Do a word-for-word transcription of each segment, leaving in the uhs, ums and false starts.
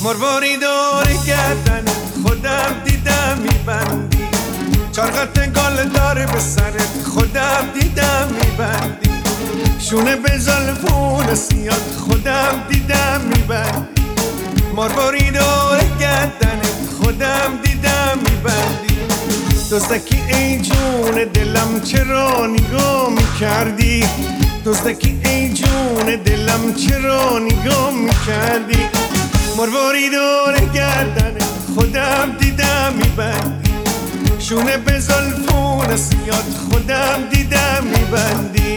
مرواری دور گردن خودم دیدم میبندی، چرخت گل داره به سرت خودم دیدم میبندی، شونه به زلفون سیاد خودم دیدم میبندی، مرواری دور گردن خودم دیدم میبندی، دزدکی ای جون دلم چرا نگاه میکردی، دزدکی ای جون دلم چرا نگاه میکردی، مرواری دور گردن خودم دیدم میبندی، شونه به زلفون سیاد خودم دیدم میبندی.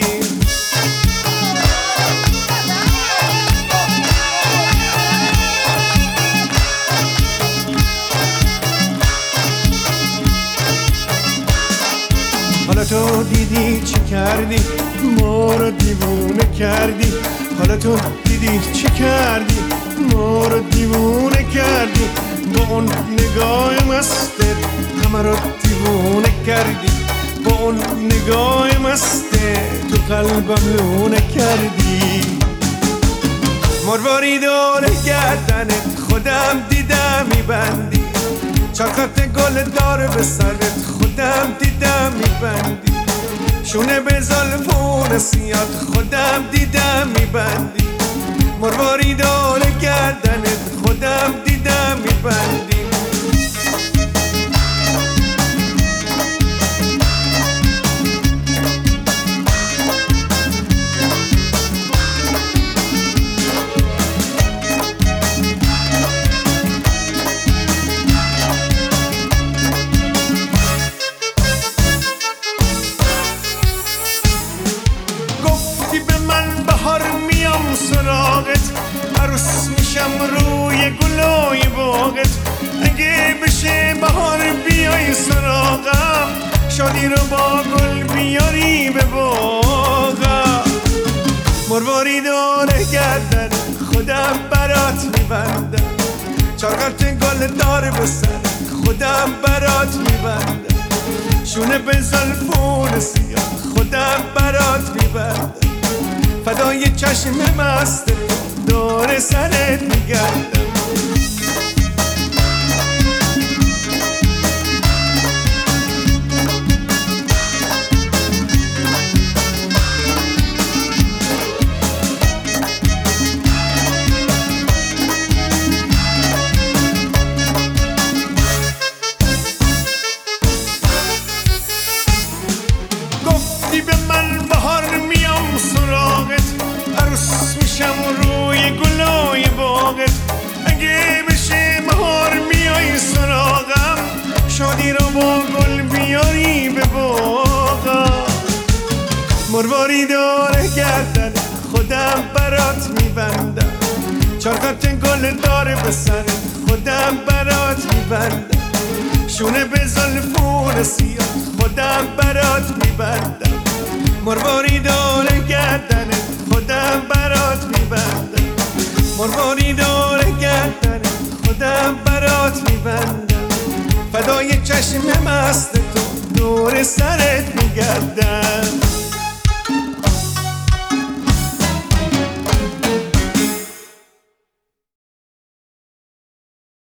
حالا تو دیدی چی کردی، ما رو دیوونه کردی، حالا تو دیدی چی کردی، ما رو دیوونه کردی، با اون نگاه مستت همه رو دیوونه کردی، با اون نگاه مستت تو قلبم لونه کردی، مرواری دور گردنت خودم دیدم میبندی، چرخت گل داره به سرت خودم دیدم میبندی، شونه به زلفون سیاد خودم دیدم میبندی، مرواری دور گردنت خودم دیدم میبندی. سراغت عروس میشم روی گلای باغت، اگه بشه بهار بیای سراغم، شادی رو با گل بیاری به باغم، مرواری دور گردن خودم برات میبندم، چرخت گل دار به سر خودم برات میبندم، شونه به زلفون سیاه خودم برات میبندم، فدای چشم مست دور سرت میگردم. گفتی به من بهار میام سراغت، عروس میشم روی گلای باغت، اگه بشه بهار میای سراغم، شادی رو با گل بیاری به باغم، مرواری دور گردن خودم برات میبندم، چرخت گل داره به سرت خودم برات میبندم، شونه به زلفون سیاه خودم برات میبندم، مرواری دور گردنت خودم برات میبندم، مرواری دور گردنت خودم برات میبندم، فدای چشم مست تو دور سرت میگردم.